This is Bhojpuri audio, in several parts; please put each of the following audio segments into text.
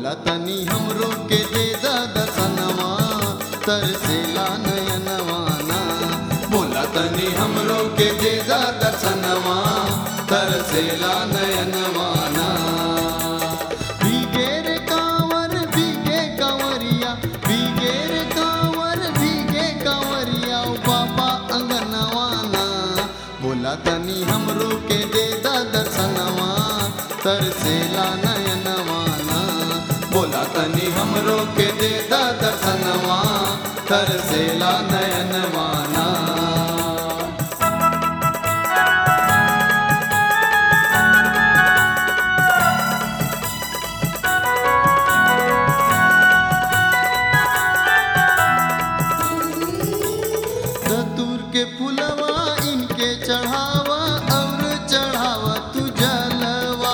बोला तनी हमरो के दे दा दर्शनवा तरसेला नयनवाना बोला तनी हमरो के दे दा दर्शनवा तरसेला नयनवाना भीगे रे कांवर भीगे कांवरिया भीगे रे कांवर भीगे कांवरिया ओ बाबा अंगनवाना बोला तनी हमरो के दे दा दर्शनवा तरसेला नयनवाना बोला तनी हमरो के दे दा दर्शनवा तरसेला नयनवाना धतूर के फुलवा इनके चढ़ावा और चढ़ावा तू जलवा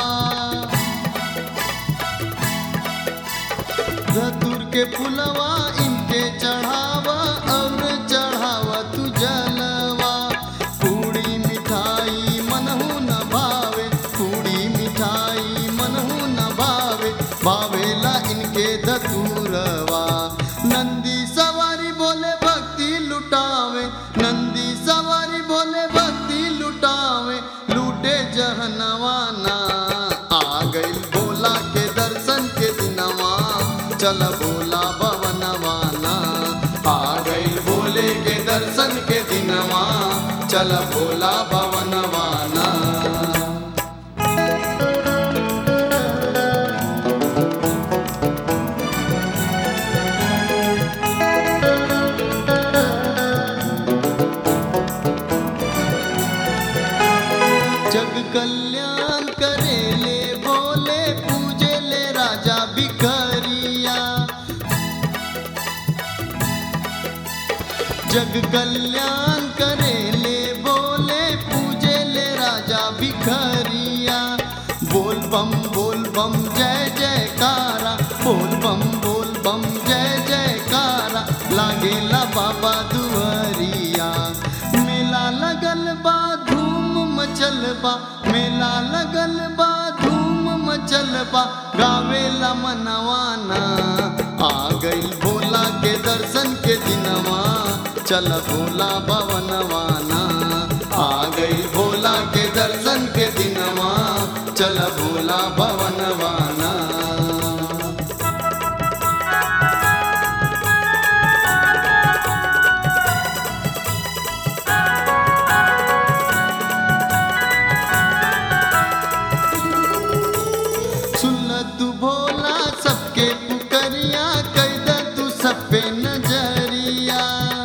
धतूर के फुलवा इनके चढ़ावा और चढ़ावा तू जलवा पूड़ी मिठाई मनहु न भावे पूड़ी मिठाई मनहु न भावे भावेला इनके धतूरवा नंदी सवारी बोले भक्ति लुटावे नंदी सवारी बोले भक्ति लुटावे लूटे जहनवाना आ गइल भोला के दर्शन के दिनवा चल भोला भवनवाना आ गइल भोले के दर्शन के दिनवा चल भोला भवनवाना जग कल्याण करेले भोले पूजे ले राजा भिखरिया जग कल्याण करेले भोले पूजे ले राजा भिखरिया बोल बम जय जयकारा बोल बम जय जयकारा लागेला बाबा दुआरिया मेला लगल बा धूम मचल बा मेला लगल बा धूम मचल बा गावेला मनवाना आ गइल भोला के दर्शन के दिनवा चल भोला भवनवाना आ गइल भोला के दर्शन के दिनवा चल भोला भवनवाना तू भोला सबके पुकरिया कैद तू सब पे नजरिया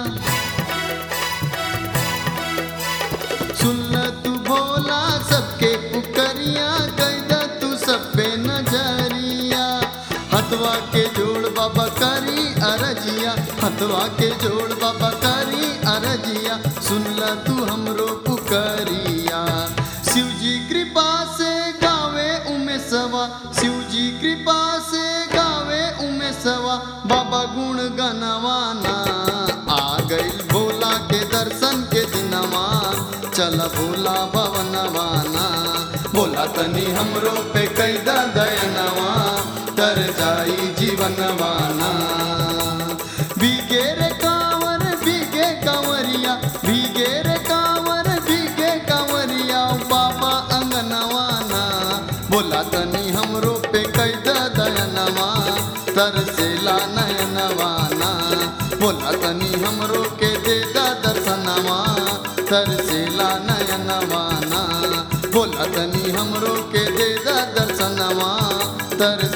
सुन तू भोला सबके पुकरिया कैद तू सब पे नजरिया हथवा के जोड़ बाबा करी अरजिया हथवा के जोड़ बाबा करी अरजिया सुन तू हमरो पुकरिया शिव जी कृपा से गावे उमेशवा शिव जी कृपा से गावे उमेशवा बाबा गुण गनवाना आ गइल भोला के दर्शन के दिनवा चल भोला भवनवाना बोला तनी हमरो पे कैदा दयनवा तर जाई जीवनवाना भीगे रे कांवर भीगे कांवरिया भीगे रे कांवर भीगे कांवरिया बाबा अंगनवाना बोला तनी हमरो पे कैदा दयनवा तरसेला नयनवाना बोला तनी हमरो के दे दा दर्शनवा तरसेला नयनवाना बोला तनी हमरो के दे दा दर्शनवा तर